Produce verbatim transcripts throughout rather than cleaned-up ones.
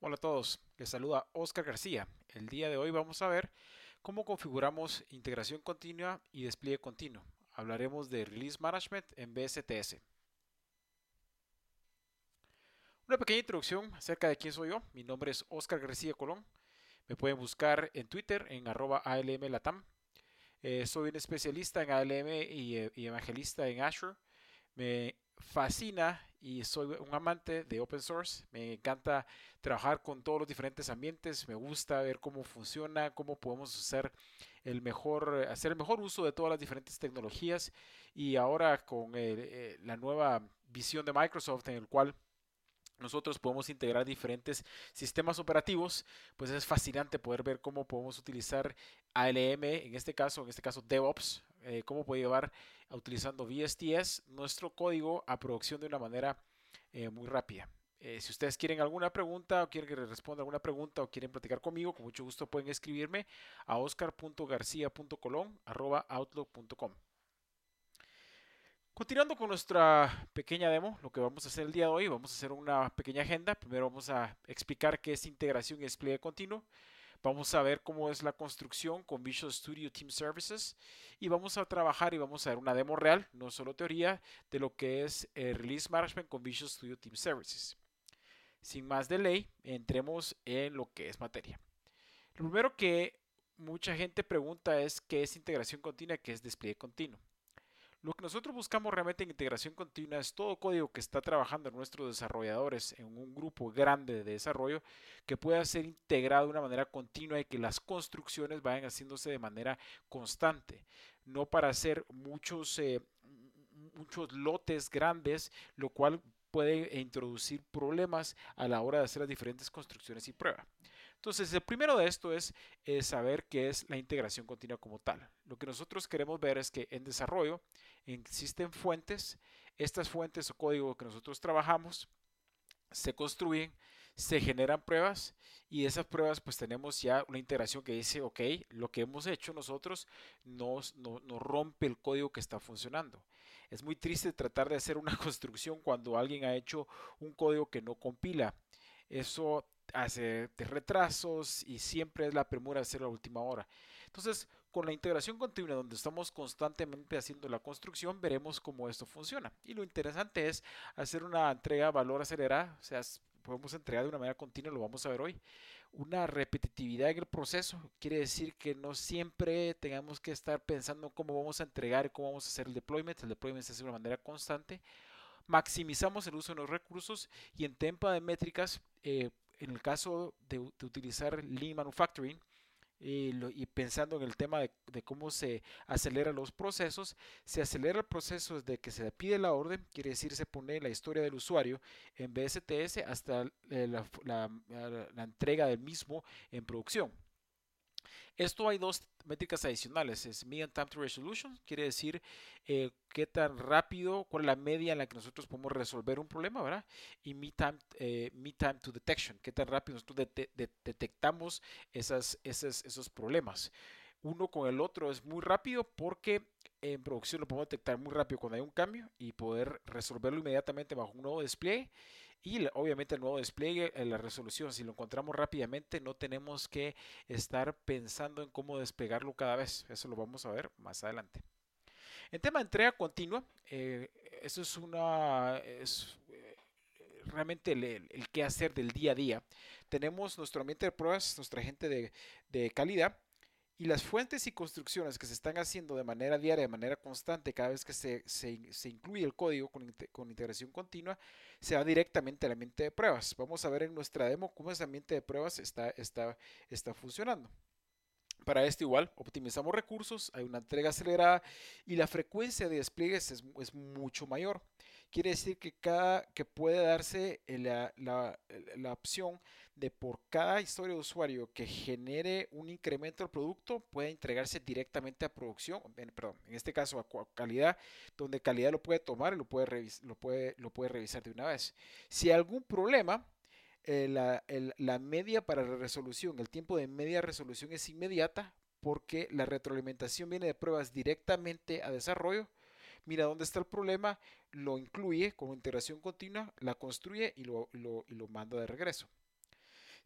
Hola a todos, les saluda Oscar García. El día de hoy vamos a ver cómo configuramos integración continua y despliegue continuo. Hablaremos de Release Management en B S T S. Una pequeña introducción acerca de quién soy yo. Mi nombre es Oscar García Colón. Me pueden buscar en Twitter en arroba A L M Latam. Eh, soy un especialista en A L M y, eh, y evangelista en Azure. Me fascina y soy un amante de open source. Me encanta trabajar con todos los diferentes ambientes. Me gusta ver cómo funciona, cómo podemos hacer el mejor, hacer el mejor uso de todas las diferentes tecnologías. Y ahora con el, eh, la nueva visión de Microsoft en el cual nosotros podemos integrar diferentes sistemas operativos, pues es fascinante poder ver cómo podemos utilizar A L M, en este caso, en este caso DevOps, eh, cómo puede llevar a, utilizando V S T S nuestro código a producción de una manera eh, muy rápida. Eh, si ustedes quieren alguna pregunta o quieren que les responda alguna pregunta o quieren platicar conmigo, con mucho gusto pueden escribirme a oscar punto garcía punto colón arroba outlook punto com. Continuando con nuestra pequeña demo, lo que vamos a hacer el día de hoy, vamos a hacer una pequeña agenda. Primero vamos a explicar qué es integración y despliegue continuo. Vamos a ver cómo es la construcción con Visual Studio Team Services y vamos a trabajar y vamos a ver una demo real, no solo teoría, de lo que es el Release Management con Visual Studio Team Services. Sin más delay, entremos en lo que es materia. Lo primero que mucha gente pregunta es qué es integración continua y qué es despliegue continuo. Lo que nosotros buscamos realmente en integración continua es todo código que está trabajando nuestros desarrolladores en un grupo grande de desarrollo que pueda ser integrado de una manera continua y que las construcciones vayan haciéndose de manera constante, no para hacer muchos, eh, muchos lotes grandes, lo cual puede introducir problemas a la hora de hacer las diferentes construcciones y pruebas. Entonces, el primero de esto es, es saber qué es la integración continua como tal. Lo que nosotros queremos ver es que en desarrollo existen fuentes, estas fuentes o código que nosotros trabajamos se construyen, se generan pruebas y de esas pruebas pues tenemos ya una integración que dice, ok, lo que hemos hecho nosotros nos, no, nos rompe el código que está funcionando. Es muy triste tratar de hacer una construcción cuando alguien ha hecho un código que no compila. Eso hace retrasos y siempre es la premura de hacer la última hora. Entonces, con la integración continua, donde estamos constantemente haciendo la construcción, veremos cómo esto funciona. Y lo interesante es hacer una entrega valor acelerada, o sea, podemos entregar de una manera continua, lo vamos a ver hoy. Una repetitividad en el proceso quiere decir que no siempre tengamos que estar pensando cómo vamos a entregar y cómo vamos a hacer el deployment. El deployment se hace de una manera constante. Maximizamos el uso de los recursos y en tema de métricas, eh, en el caso de, de utilizar Lean Manufacturing, y, lo, y, pensando en el tema de, de, cómo se aceleran los procesos, se acelera el proceso desde que se pide la orden, quiere decir se pone la historia del usuario en B S T S hasta la, la, la, la entrega del mismo en producción. Esto hay dos métricas adicionales, es Median Time to Resolution, quiere decir eh, qué tan rápido, cuál es la media en la que nosotros podemos resolver un problema, ¿verdad? Y Mean Time, eh, Mean Time to Detection, qué tan rápido nosotros de, de, de, detectamos esas, esas, esos problemas. Uno con el otro es muy rápido porque en producción lo podemos detectar muy rápido cuando hay un cambio y poder resolverlo inmediatamente bajo un nuevo despliegue. Y obviamente el nuevo despliegue, en la resolución, si lo encontramos rápidamente, no tenemos que estar pensando en cómo desplegarlo cada vez. Eso lo vamos a ver más adelante. En tema de entrega continua, eh, eso es una es eh, realmente el, el, el qué hacer del día a día. Tenemos nuestro ambiente de pruebas, nuestra gente de, de calidad y las fuentes y construcciones que se están haciendo de manera diaria, de manera constante, cada vez que se, se, se incluye el código con, con, integración continua, se va directamente al ambiente de pruebas. Vamos a ver en nuestra demo cómo ese ambiente de pruebas está, está, está funcionando. Para esto igual optimizamos recursos, hay una entrega acelerada y la frecuencia de despliegues es, es mucho mayor. Quiere decir que, cada, que puede darse la, la, la, opción de por cada historia de usuario que genere un incremento del producto puede entregarse directamente a producción, en, perdón, en este caso a calidad, donde calidad lo puede tomar y lo puede, revis, lo puede, lo puede revisar de una vez. Si hay algún problema, eh, la, el, la media para la resolución, el tiempo de media resolución es inmediata porque la retroalimentación viene de pruebas directamente a desarrollo. Mira dónde está el problema, lo incluye como integración continua, la construye y lo, lo, y lo manda de regreso.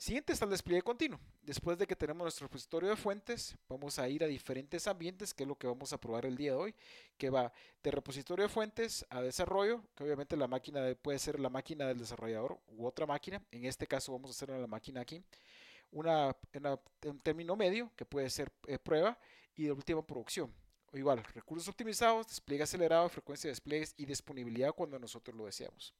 Siguiente está el despliegue continuo. Después de que tenemos nuestro repositorio de fuentes, vamos a ir a diferentes ambientes, que es lo que vamos a probar el día de hoy, que va de repositorio de fuentes a desarrollo, que obviamente la máquina de- puede ser la máquina del desarrollador u otra máquina. En este caso vamos a hacerlo en la máquina aquí. Una, una- un término medio, que puede ser eh, prueba, y de última producción. O igual, recursos optimizados, despliegue acelerado, frecuencia de despliegues y disponibilidad cuando nosotros lo deseamos.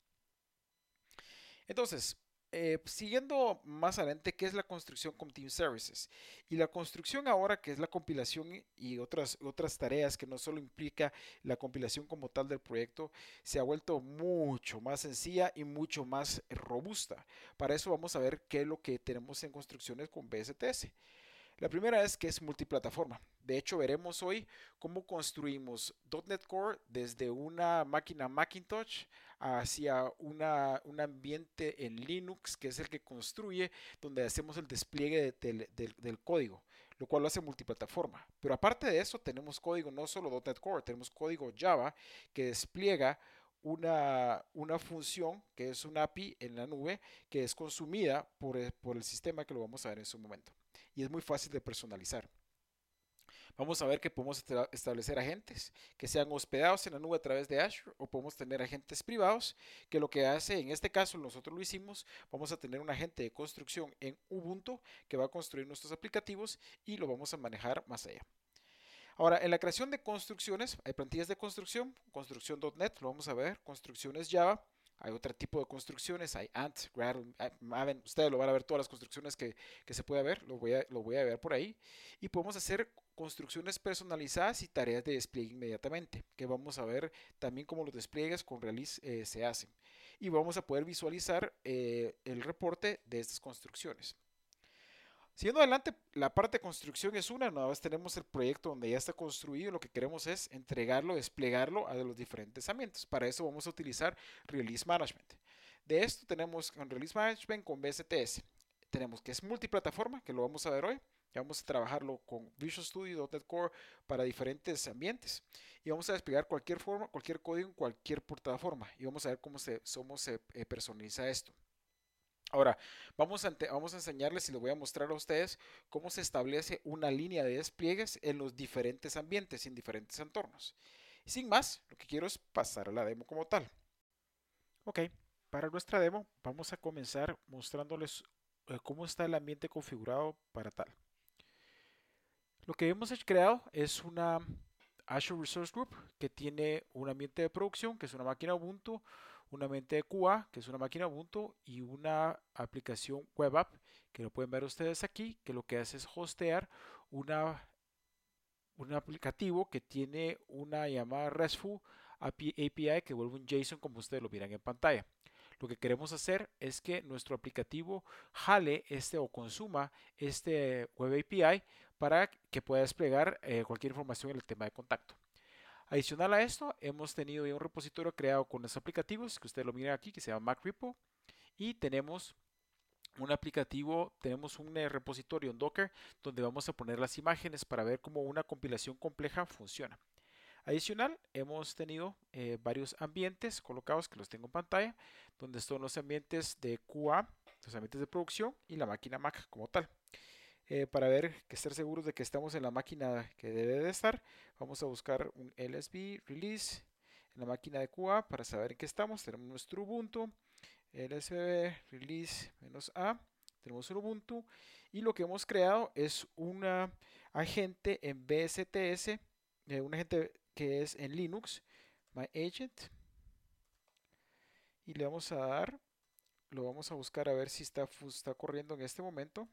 Entonces, eh, siguiendo más adelante, ¿qué es la construcción con Team Services? Y la construcción ahora, que es la compilación y y otras, otras tareas que no solo implica la compilación como tal del proyecto, se ha vuelto mucho más sencilla y mucho más robusta. Para eso vamos a ver qué es lo que tenemos en construcciones con B S T S. La primera es que es multiplataforma. De hecho, veremos hoy cómo construimos punto net Core desde una máquina Macintosh hacia una, un ambiente en Linux, que es el que construye, donde hacemos el despliegue de- del, del- del código, lo cual lo hace multiplataforma. Pero aparte de eso, tenemos código no solo punto net Core, tenemos código Java que despliega una, una función que es una A P I en la nube que es consumida por el, por el sistema, que lo vamos a ver en su momento, y es muy fácil de personalizar. Vamos a ver que podemos establecer agentes que sean hospedados en la nube a través de Azure, o podemos tener agentes privados que lo que hace, en este caso nosotros lo hicimos, vamos a tener un agente de construcción en Ubuntu que va a construir nuestros aplicativos y lo vamos a manejar más allá. Ahora, en la creación de construcciones, hay plantillas de construcción, construcción punto net, lo vamos a ver, construcciones Java, hay otro tipo de construcciones, hay Ant, Gradle, Maven, ustedes lo van a ver todas las construcciones que, que se puede ver, lo voy, a, lo voy a ver por ahí. Y podemos hacer construcciones personalizadas y tareas de despliegue inmediatamente, que vamos a ver también cómo los despliegues con Release eh, se hacen. Y vamos a poder visualizar eh, el reporte de estas construcciones. Siguiendo adelante, la parte de construcción es una. Una vez tenemos el proyecto donde ya está construido, lo que queremos es entregarlo, desplegarlo a los diferentes ambientes. Para eso vamos a utilizar Release Management. De esto tenemos con Release Management con B S T S. Tenemos que es multiplataforma, que lo vamos a ver hoy. Ya vamos a trabajarlo con Visual Studio, punto net Core para diferentes ambientes. Y vamos a desplegar cualquier forma, cualquier código en cualquier plataforma. Y vamos a ver cómo se, cómo se eh, personaliza esto. Ahora, vamos a, vamos a enseñarles y les voy a mostrar a ustedes cómo se establece una línea de despliegues en los diferentes ambientes, en diferentes entornos. Y sin más, lo que quiero es pasar a la demo como tal. Ok, para nuestra demo vamos a comenzar mostrándoles eh, cómo está el ambiente configurado para tal. Lo que hemos creado es una Azure Resource Group que tiene un ambiente de producción, que es una máquina Ubuntu, un ambiente de Q A, que es una máquina Ubuntu, y una aplicación web app, que lo pueden ver ustedes aquí, que lo que hace es hostear una, un aplicativo que tiene una llamada RESTful A P I que vuelve un JSON como ustedes lo miran en pantalla. Lo que queremos hacer es que nuestro aplicativo jale este o consuma este web A P I para que pueda desplegar eh, cualquier información en el tema de contacto. Adicional a esto, hemos tenido ya un repositorio creado con los aplicativos, que ustedes lo miran aquí, que se llama MacRepo, y tenemos un aplicativo, tenemos un eh, repositorio en Docker donde vamos a poner las imágenes para ver cómo una compilación compleja funciona. Adicional, hemos tenido eh, varios ambientes colocados, que los tengo en pantalla, donde están los ambientes de Q A, los ambientes de producción y la máquina Mac como tal. Eh, para ver que estar seguros de que estamos en la máquina que debe de estar, vamos a buscar un L S B release en la máquina de Q A para saber en qué estamos. Tenemos nuestro Ubuntu, L S B release "-a", tenemos un Ubuntu, y lo que hemos creado es un agente en B S T S, eh, un agente que es en Linux, myAgent, y le vamos a dar, lo vamos a buscar a ver si está, está corriendo en este momento.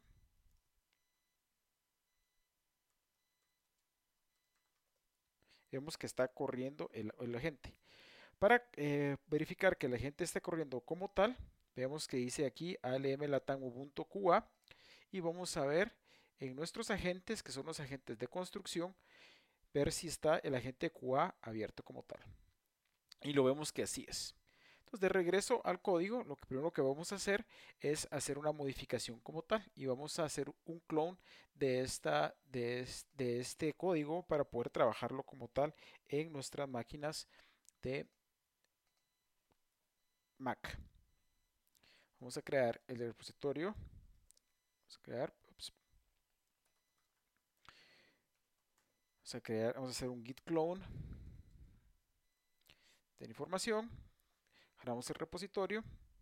Vemos que está corriendo el, el agente. Para eh, verificar que el agente esté corriendo como tal, vemos que dice aquí A L M Latam Ubuntu Q A, y vamos a ver en nuestros agentes, que son los agentes de construcción, ver si está el agente Q A abierto como tal. Y lo vemos que así es. Entonces, de regreso al código, lo que primero que vamos a hacer es hacer una modificación como tal, y vamos a hacer un clone de, esta, de, de este código para poder trabajarlo como tal en nuestras máquinas de Mac. Vamos a crear el repositorio Vamos a crear, ups, vamos a crear, vamos a hacer un git clone de la información, jalamos el repositorio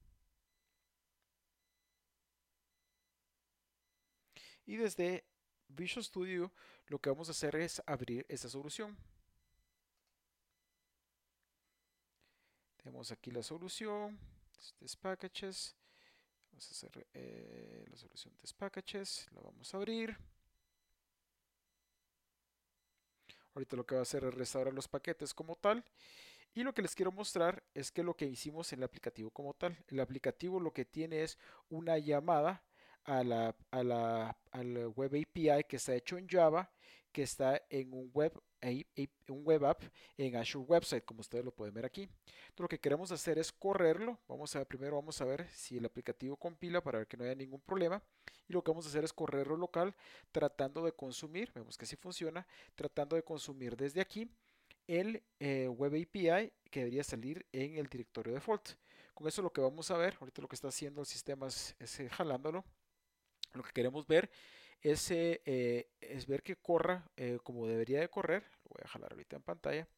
y desde Visual Studio lo que vamos a hacer es abrir esta solución. Tenemos aquí la solución, test packages, vamos a hacer eh, la solución test packages, la vamos a abrir. Ahorita lo que va a hacer es restaurar los paquetes como tal. Y lo que les quiero mostrar es que lo que hicimos en el aplicativo como tal. El aplicativo lo que tiene es una llamada a la, a la, al web A P I que está hecho en Java, que está en un web, un web app en Azure Website, como ustedes lo pueden ver aquí. Entonces, lo que queremos hacer es correrlo. Vamos a, primero vamos a ver si el aplicativo compila para ver que no haya ningún problema. Y lo que vamos a hacer es correrlo local, tratando de consumir, vemos que sí funciona, tratando de consumir desde aquí el eh, Web A P I que debería salir en el directorio default. Con eso lo que vamos a ver, ahorita lo que está haciendo el sistema es, es eh, jalándolo. Lo que queremos ver es, eh, eh, es ver que corra eh, como debería de correr. Lo voy a jalar ahorita en pantalla.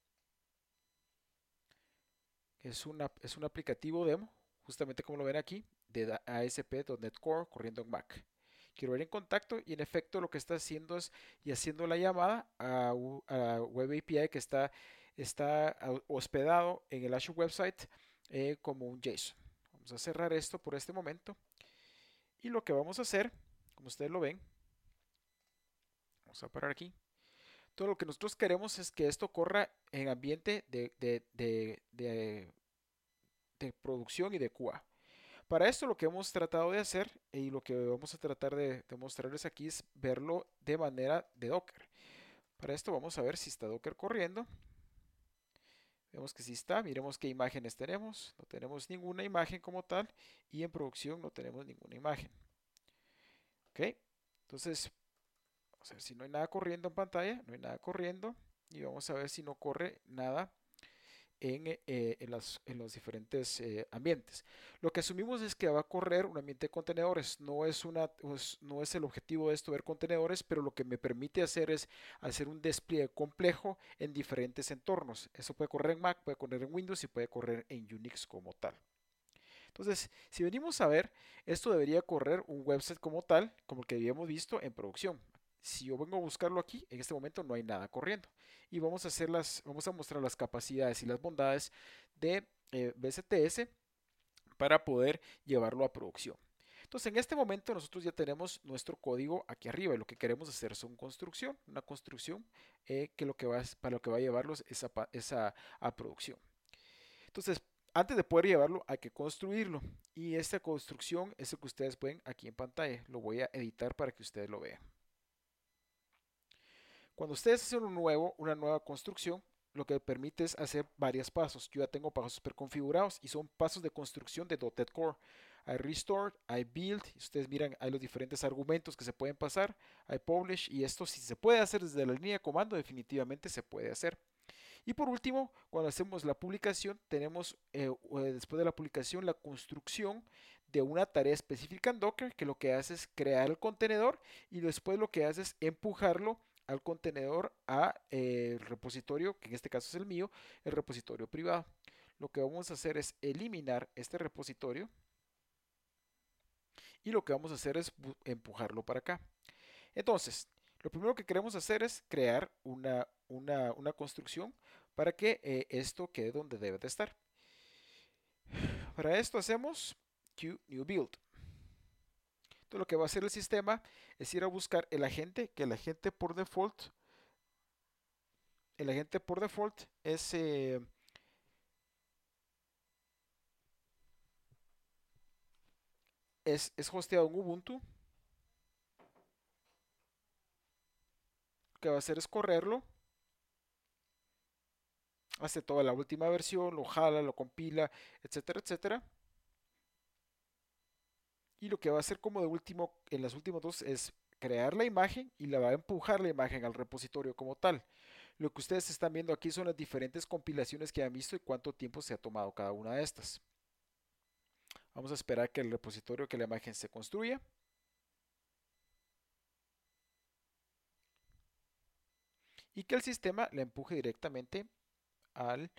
Es, una, es un aplicativo demo, justamente como lo ven aquí, de A S P punto net Core corriendo en Mac. Quiero ver en contacto y en efecto lo que está haciendo es y haciendo la llamada a, a Web A P I que está, está hospedado en el Azure Website eh, como un JSON. Vamos a cerrar esto por este momento y lo que vamos a hacer, como ustedes lo ven, vamos a parar aquí. Todo lo que nosotros queremos es que esto corra en ambiente de, de, de, de, de producción y de Q A. Para esto lo que hemos tratado de hacer y lo que vamos a tratar de, de mostrarles aquí es verlo de manera de Docker. Para esto vamos a ver si está Docker corriendo. Vemos que sí está. Miremos qué imágenes tenemos. No tenemos ninguna imagen como tal y en producción no tenemos ninguna imagen. Ok. Entonces, vamos a ver si no hay nada corriendo en pantalla. No hay nada corriendo. Y vamos a ver si no corre nada en, eh, en, las, en los diferentes eh, ambientes. Lo que asumimos es que va a correr un ambiente de contenedores. No es, una, pues, no es el objetivo de esto ver contenedores, pero lo que me permite hacer es hacer un despliegue complejo en diferentes entornos. Eso puede correr en Mac, puede correr en Windows y puede correr en Unix como tal. Entonces, si venimos a ver, esto debería correr un website como tal, como el que habíamos visto en producción. Si yo vengo a buscarlo aquí, en este momento no hay nada corriendo. Y vamos a hacer las, vamos a mostrar las capacidades y las bondades de eh, B S T S para poder llevarlo a producción. Entonces, en este momento nosotros ya tenemos nuestro código aquí arriba y lo que queremos hacer es una construcción, una construcción eh, que lo que va, para lo que va a llevarlos es a, es a, a producción. Entonces, antes de poder llevarlo, hay que construirlo. Y esta construcción es lo que ustedes ven aquí en pantalla. Lo voy a editar para que ustedes lo vean. Cuando ustedes hacen un nuevo, una nueva construcción, lo que permite es hacer varios pasos. Yo ya tengo pasos preconfigurados y son pasos de construcción de .NET Core. Hay Restore, hay Build, y ustedes miran, hay los diferentes argumentos que se pueden pasar, hay Publish, y esto si se puede hacer desde la línea de comando, definitivamente se puede hacer. Y por último, cuando hacemos la publicación, tenemos eh, después de la publicación la construcción de una tarea específica en Docker que lo que hace es crear el contenedor y después lo que hace es empujarlo al contenedor a eh, el repositorio, que en este caso es el mío, el repositorio privado. Lo que vamos a hacer es eliminar este repositorio y lo que vamos a hacer es empujarlo para acá. Entonces, lo primero que queremos hacer es crear una, una, una construcción para que eh, esto quede donde debe de estar. Para esto hacemos Q new build. Entonces lo que va a hacer el sistema es ir a buscar el agente, que el agente por default, el agente por default es, eh, es, es hosteado en Ubuntu. Lo que va a hacer es correrlo, hace toda la última versión, lo jala, lo compila, etcétera, etcétera. Y lo que va a hacer como de último, en las últimas dos, es crear la imagen y la va a empujar la imagen al repositorio como tal. Lo que ustedes están viendo aquí son las diferentes compilaciones que han visto y cuánto tiempo se ha tomado cada una de estas. Vamos a esperar que el repositorio, que la imagen se construya. y que el sistema la empuje directamente al,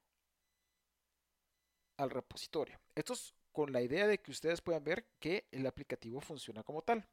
al repositorio. Esto es con la idea de que ustedes puedan ver que el aplicativo funciona como tal.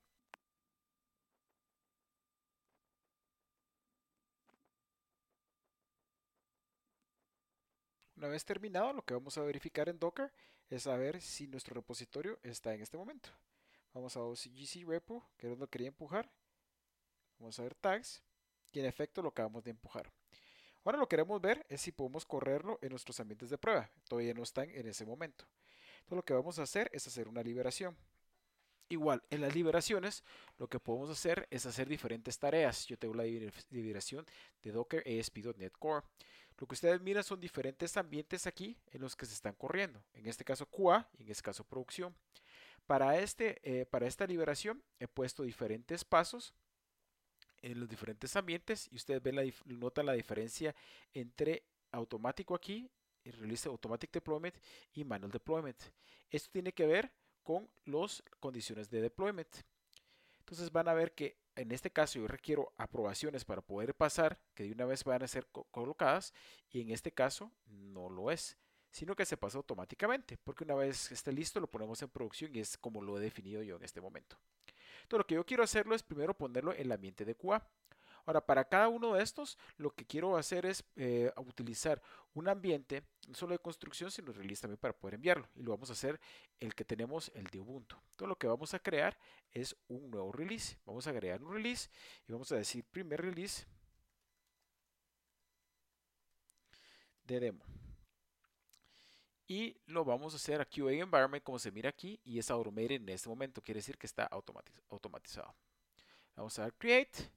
Una vez terminado, lo que vamos a verificar en Docker es saber si nuestro repositorio está en este momento. Vamos a O C G C repo, que es donde quería empujar. Vamos a ver tags y en efecto lo acabamos de empujar. Ahora lo que queremos ver es si podemos correrlo en nuestros ambientes de prueba. Todavía no están en ese momento. Entonces lo que vamos a hacer es hacer una liberación. Igual, en las liberaciones lo que podemos hacer es hacer diferentes tareas. Yo tengo la liberación de Docker A S P punto NET Core. Lo que ustedes miran son diferentes ambientes aquí en los que se están corriendo. En este caso Q A y en este caso producción. Para, este, eh, para esta liberación he puesto diferentes pasos en los diferentes ambientes y ustedes ven la, notan la diferencia entre automático aquí, el release automatic deployment y manual deployment. Esto tiene que ver con las condiciones de deployment. Entonces van a ver que en este caso yo requiero aprobaciones para poder pasar, que de una vez van a ser co colocadas, y en este caso no lo es, sino que se pasa automáticamente, porque una vez esté listo lo ponemos en producción y es como lo he definido yo en este momento. Entonces lo que yo quiero hacerlo es primero ponerlo en el ambiente de Q A. Ahora, para cada uno de estos, lo que quiero hacer es eh, utilizar un ambiente, no solo de construcción, sino de release también para poder enviarlo. Y lo vamos a hacer el que tenemos, el de Ubuntu. Entonces, lo que vamos a crear es un nuevo release. Vamos a agregar un release y vamos a decir primer release de demo. Y lo vamos a hacer a Q A Environment, como se mira aquí, y es automated en este momento. Quiere decir que está automatiz automatizado. Vamos a dar Create.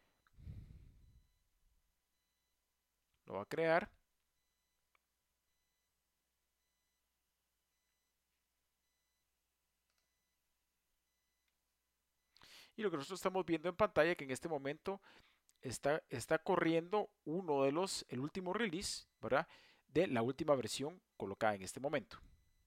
Lo va a crear. Y lo que nosotros estamos viendo en pantalla que en este momento está, está corriendo uno de los, el último release, ¿verdad? De la última versión colocada en este momento.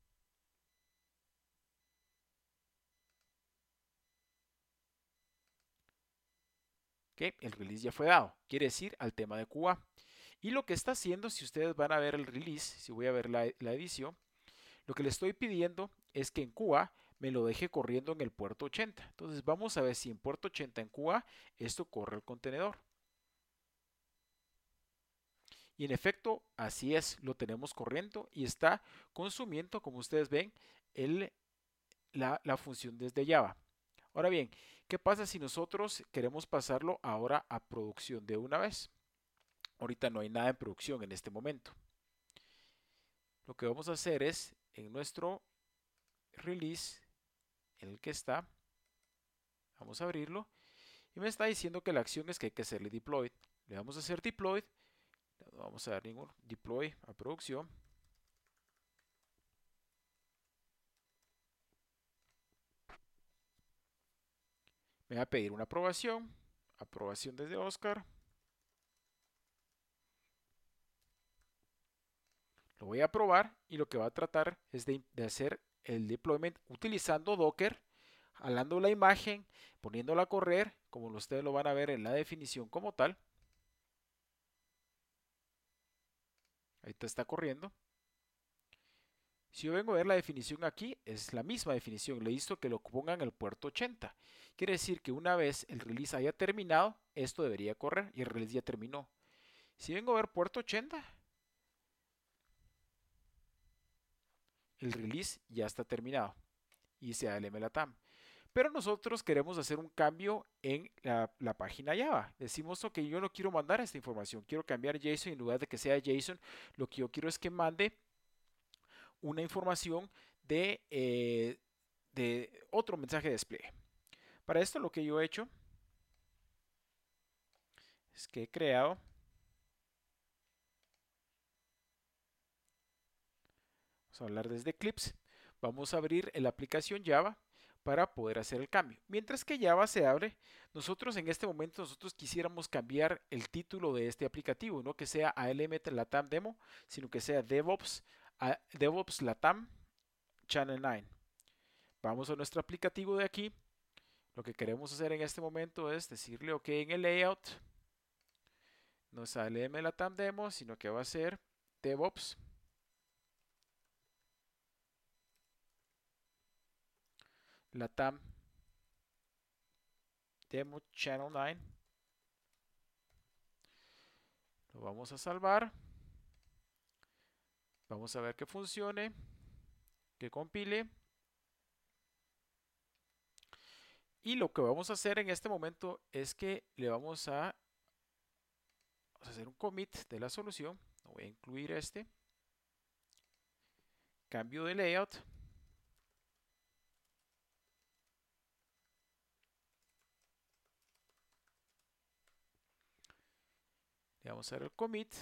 ¿Ok? El release ya fue dado, quiere decir al tema de Q A. Y lo que está haciendo, si ustedes van a ver el release, si voy a ver la, la edición, lo que le estoy pidiendo es que en Q A me lo deje corriendo en el puerto ochenta. Entonces vamos a ver si en puerto ochenta en Q A esto corre el contenedor. Y en efecto, así es, lo tenemos corriendo y está consumiendo, como ustedes ven, el, la, la función desde Java. Ahora bien, ¿qué pasa si nosotros queremos pasarlo ahora a producción de una vez? Ahorita no hay nada en producción en este momento. Lo que vamos a hacer es, en nuestro release, en el que está, vamos a abrirlo, y me está diciendo que la acción es que hay que hacerle deploy. Le vamos a hacer deploy, no vamos a dar ningún deploy a producción. Me va a pedir una aprobación, aprobación desde Oscar. Lo voy a probar y lo que va a tratar es de, de hacer el deployment utilizando Docker, jalando la imagen, poniéndola a correr, como ustedes lo van a ver en la definición como tal. Ahí está corriendo. Si yo vengo a ver la definición aquí, es la misma definición. Le hizo que lo pongan en el puerto ochenta. Quiere decir que una vez el release haya terminado, esto debería correr y el release ya terminó. Si vengo a ver puerto ochenta, el release ya está terminado y se A L M LATAM. Pero nosotros queremos hacer un cambio en la, la, página Java. Decimos, ok, yo no quiero mandar esta información, quiero cambiar JSON y en lugar de que sea JSON, lo que yo quiero es que mande una información de, eh, de otro mensaje de despliegue. Para esto lo que yo he hecho es que he creado vamos a hablar desde Eclipse. Vamos a abrir la aplicación Java para poder hacer el cambio. Mientras que Java se abre, nosotros en este momento nosotros quisiéramos cambiar el título de este aplicativo, no que sea A L M LATAM Demo, sino que sea DevOps, a, DevOps LATAM Channel nueve. Vamos a nuestro aplicativo de aquí. Lo que queremos hacer en este momento es decirle OK en el layout. No es A L M Latam Demo, sino que va a ser DevOps. Latam Demo Channel nueve. Lo vamos a salvar. Vamos a ver que funcione, que compile. Y lo que vamos a hacer en este momento es que le vamos a, vamos a hacer un commit de la solución. Voy a incluir este. Cambio de layout. Le vamos a dar el commit.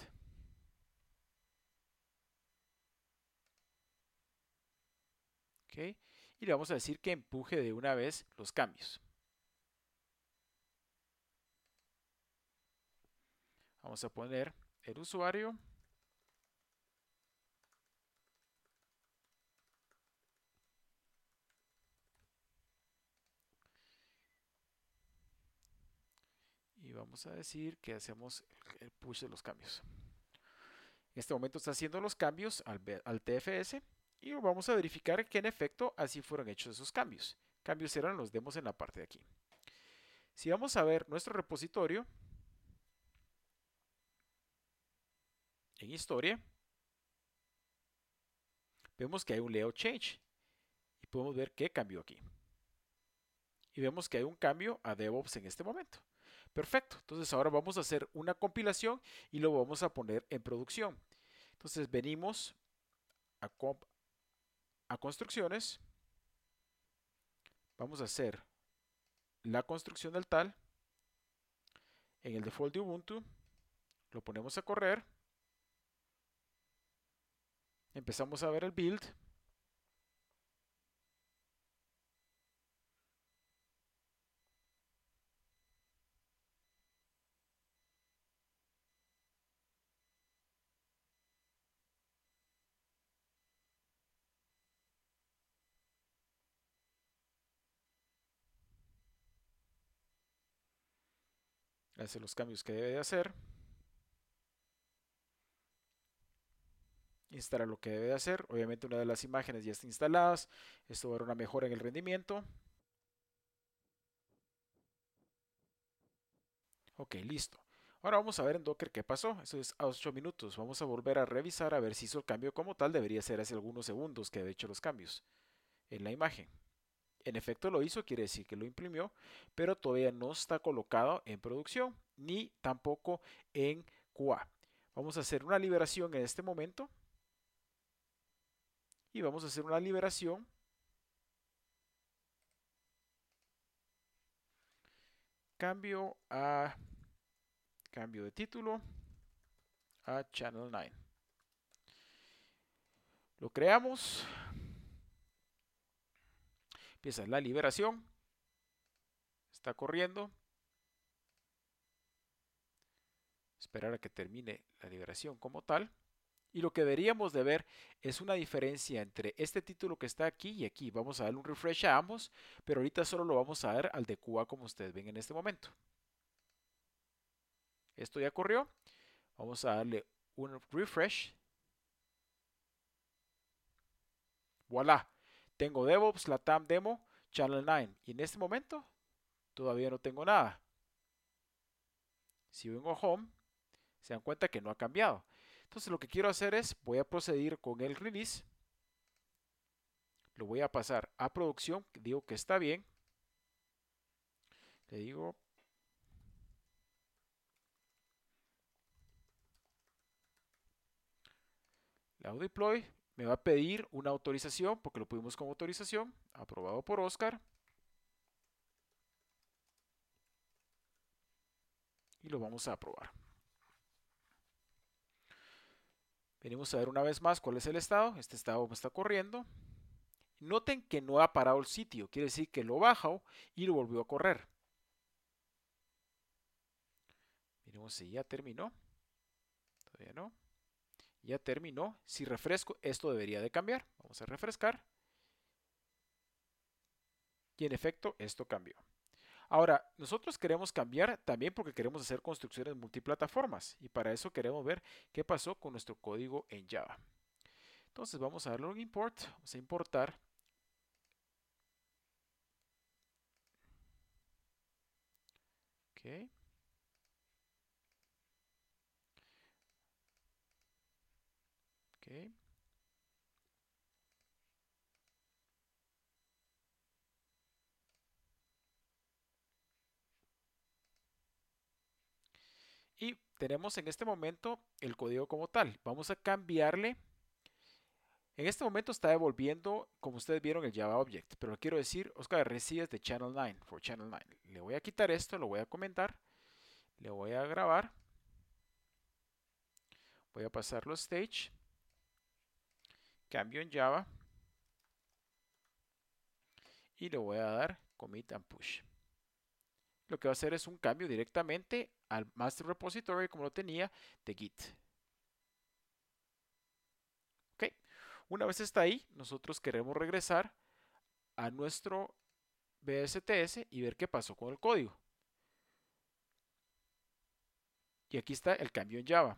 Ok. Y le vamos a decir que empuje de una vez los cambios. Vamos a poner el usuario. Y vamos a decir que hacemos el push de los cambios. En este momento está haciendo los cambios al, al T F S. Y vamos a verificar que en efecto así fueron hechos esos cambios. Cambios eran los demos en la parte de aquí. Si vamos a ver nuestro repositorio en historia, vemos que hay un layout change y podemos ver qué cambió aquí. Y vemos que hay un cambio a DevOps en este momento. Perfecto, entonces ahora vamos a hacer una compilación y lo vamos a poner en producción. Entonces venimos a, comp a construcciones, vamos a hacer la construcción del tal, en el default de Ubuntu, lo ponemos a correr, empezamos a ver el build, hace los cambios que debe de hacer, instala lo que debe de hacer. Obviamente una de las imágenes ya está instaladas, esto va a dar una mejora en el rendimiento. Ok, listo. Ahora vamos a ver en Docker qué pasó. Eso es a ocho minutos. Vamos a volver a revisar a ver si hizo el cambio como tal. Debería ser hace algunos segundos que había hecho los cambios en la imagen. En efecto lo hizo, quiere decir que lo imprimió, pero todavía no está colocado en producción, ni tampoco en Q A. Vamos a hacer una liberación en este momento. Y vamos a hacer una liberación. Cambio a... Cambio de título a Channel nueve. Lo creamos. Empieza la liberación. Está corriendo. Esperar a que termine la liberación como tal. Y lo que deberíamos de ver es una diferencia entre este título que está aquí y aquí. Vamos a darle un refresh a ambos, pero ahorita solo lo vamos a dar al de Q A como ustedes ven en este momento. Esto ya corrió. Vamos a darle un refresh. Voilà. Tengo DevOps, Latam Demo, Channel nueve. Y en este momento todavía no tengo nada. Si vengo a Home, se dan cuenta que no ha cambiado. Entonces lo que quiero hacer es, voy a proceder con el release. Lo voy a pasar a producción. Digo que está bien. Le digo la deploy. Me va a pedir una autorización porque lo pudimos con autorización. Aprobado por Oscar. Y lo vamos a aprobar. Venimos a ver una vez más cuál es el estado. Este estado me está corriendo. Noten que no ha parado el sitio. Quiere decir que lo bajó y lo volvió a correr. Miremos si ya terminó. Todavía no. Ya terminó. Si refresco, esto debería de cambiar. Vamos a refrescar. Y en efecto, esto cambió. Ahora, nosotros queremos cambiar también porque queremos hacer construcciones multiplataformas y para eso queremos ver qué pasó con nuestro código en Java. Entonces vamos a darle un import, vamos a importar. Ok. Ok. Y tenemos en este momento el código como tal. Vamos a cambiarle. En este momento está devolviendo, como ustedes vieron, el Java Object. Pero quiero decir, Oscar, recibes de Channel nueve, for Channel nueve. Le voy a quitar esto, lo voy a comentar. Le voy a grabar. Voy a pasarlo a Stage. Cambio en Java. Y le voy a dar Commit and Push. Lo que va a hacer es un cambio directamente al Master Repository como lo tenía de Git. Ok. Una vez está ahí, nosotros queremos regresar a nuestro B S T S y ver qué pasó con el código. Y aquí está el cambio en Java.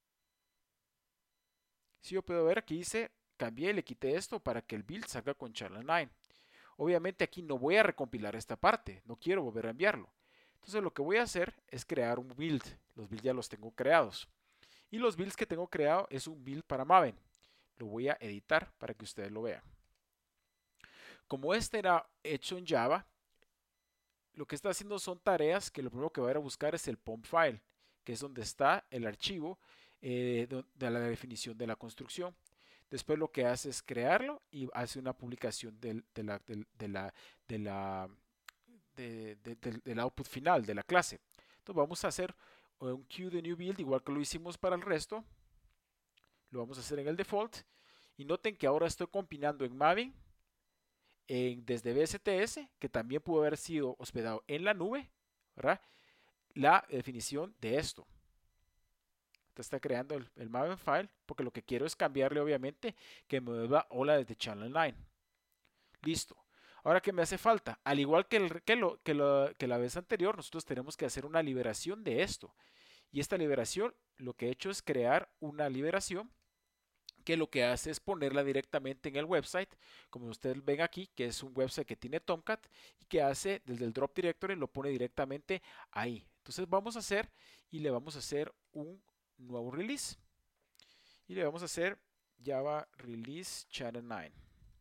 Si yo puedo ver, aquí dice, cambié y le quité esto para que el build salga con Charla nueve. Obviamente aquí no voy a recompilar esta parte, no quiero volver a enviarlo. Entonces lo que voy a hacer es crear un build. Los builds ya los tengo creados. Y los builds que tengo creado es un build para Maven. Lo voy a editar para que ustedes lo vean. Como este era hecho en Java, lo que está haciendo son tareas que lo primero que va a ir a buscar es el P O M file, que es donde está el archivo eh, de la definición de la construcción. Después lo que hace es crearlo y hace una publicación del, de la, del, de la, de la, de, de, del, del output final de la clase. Entonces vamos a hacer un queue de new build igual que lo hicimos para el resto. Lo vamos a hacer en el default. Y noten que ahora estoy compilando en Maven en, desde B S T S, que también pudo haber sido hospedado en la nube, ¿verdad? La definición de esto. Entonces está creando el, el Maven file, porque lo que quiero es cambiarle, obviamente, que me vuelva hola desde Channel nueve. Listo. Ahora, ¿qué me hace falta? Al igual que, el, que, lo, que, lo, que la vez anterior, nosotros tenemos que hacer una liberación de esto. Y esta liberación, lo que he hecho es crear una liberación que lo que hace es ponerla directamente en el website, como ustedes ven aquí, que es un website que tiene Tomcat y que hace desde el drop directory lo pone directamente ahí. Entonces vamos a hacer y le vamos a hacer un nuevo release y le vamos a hacer Java Release Channel nueve.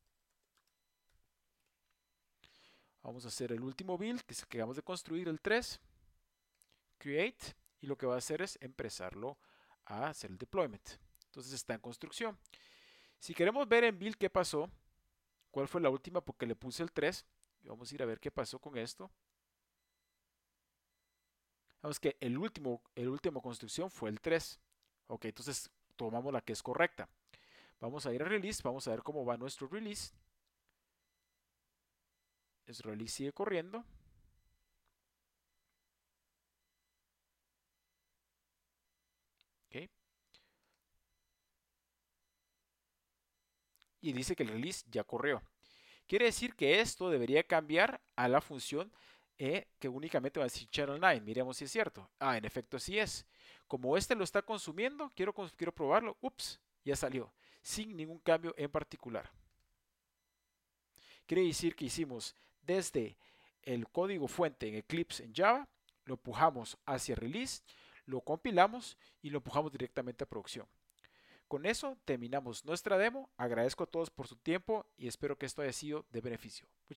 Vamos a hacer el último build que es el que acabamos de construir, el tres, create, y lo que va a hacer es empezarlo a hacer el deployment. Entonces está en construcción. Si queremos ver en build qué pasó, cuál fue la última, porque le puse el tres, vamos a ir a ver qué pasó con esto. Vamos que el último, el último construcción fue el tres. Ok, entonces tomamos la que es correcta. Vamos a ir a release, vamos a ver cómo va nuestro release. El release sigue corriendo. Ok. Y dice que el release ya corrió. Quiere decir que esto debería cambiar a la función eh, que únicamente va a decir channel nueve. Miremos si es cierto. Ah, en efecto sí es. Como este lo está consumiendo, quiero, quiero probarlo. Ups, ya salió. Sin ningún cambio en particular. Quiere decir que hicimos desde el código fuente en Eclipse en Java, lo empujamos hacia release, lo compilamos y lo empujamos directamente a producción. Con eso terminamos nuestra demo. Agradezco a todos por su tiempo y espero que esto haya sido de beneficio.